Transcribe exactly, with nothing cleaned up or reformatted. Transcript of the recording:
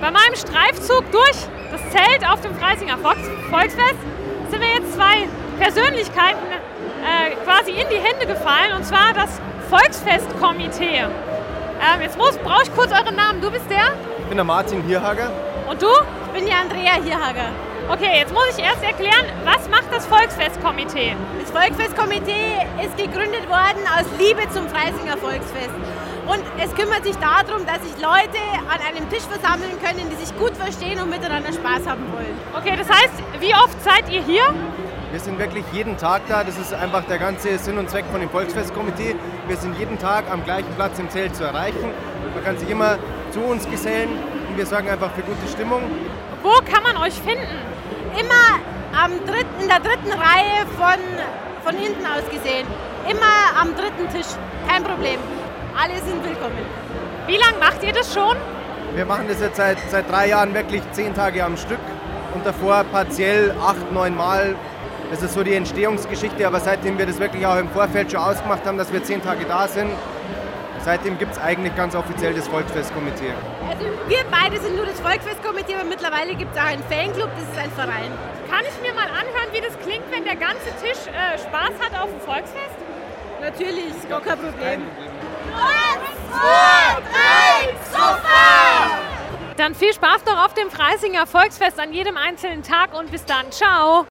Bei meinem Streifzug durch das Zelt auf dem Freisinger Volks- Volksfest sind mir jetzt zwei Persönlichkeiten äh, quasi in die Hände gefallen, und zwar das Volksfestkomitee. Ähm, jetzt muss, brauche ich kurz euren Namen. Du bist der? Ich bin der Martin Hierhager. Und du? Ich bin die Andrea Hierhager. Okay, jetzt muss ich erst erklären, was macht das Volksfestkomitee? Das Volksfestkomitee ist gegründet worden aus Liebe zum Freisinger Volksfest. Und es kümmert sich darum, dass sich Leute an einem Tisch versammeln können, die sich gut verstehen und miteinander Spaß haben wollen. Okay, das heißt, wie oft seid ihr hier? Wir sind wirklich jeden Tag da. Das ist einfach der ganze Sinn und Zweck von dem Volksfestkomitee. Wir sind jeden Tag am gleichen Platz im Zelt zu erreichen. Man kann sich immer zu uns gesellen und wir sorgen einfach für gute Stimmung. Wo kann man euch finden? Immer am dritten, in der dritten Reihe von, von hinten aus gesehen. Immer am dritten Tisch. Kein Problem. Alle sind willkommen. Wie lange macht ihr das schon? Wir machen das jetzt seit, seit drei Jahren wirklich zehn Tage am Stück und davor partiell acht, neun Mal. Das ist so die Entstehungsgeschichte, aber seitdem wir das wirklich auch im Vorfeld schon ausgemacht haben, dass wir zehn Tage da sind, seitdem gibt es eigentlich ganz offiziell das Volksfestkomitee. Also wir beide sind nur das Volksfestkomitee, aber mittlerweile gibt es auch einen Fanclub, das ist ein Verein. Kann ich mir mal anhören, wie das klingt, wenn der ganze Tisch äh, Spaß hat auf dem Volksfest? Natürlich, ist gar kein Problem. Eins, zwei, drei, super! Dann viel Spaß noch auf dem Freisinger Volksfest an jedem einzelnen Tag und bis dann. Ciao!